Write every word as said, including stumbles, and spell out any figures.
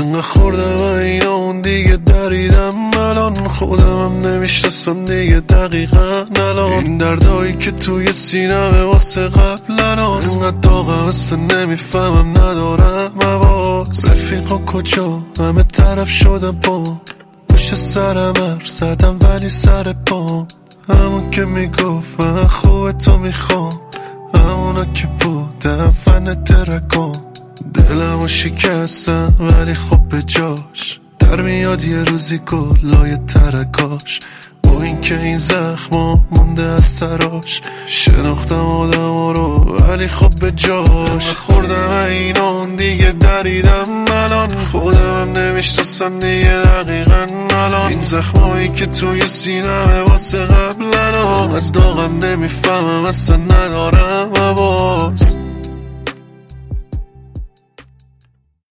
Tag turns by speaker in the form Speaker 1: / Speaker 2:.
Speaker 1: انقدر خوردم اینا اون دیگه دریدم الان خودمم نمیشناسم دیگه دقیقا الان این دردایی که توی سینمه واسه قبل الان انقدر داغم اصلا نمیفهمم ندارم حواس رفیقا کجا همه طرف شدم با پشت سرم حرف زدم ولی سر پام همون که میگفت من خوب تو میخوام همونا که بودم فن ترکام دلمو شکستم ولی خب به جاش در میاد یه روزی گلای ترکاش با این که این زخما مونده از سراش شناختم آدم رو ولی خب به جاش خوردم اینا اون دیگه دریدم الان خودمم نمیشناسم دیگه دقیقا الان این زخمایی که توی سینمه واسه قبل الان از داغم نمیفهمم اصلا ندارم حواس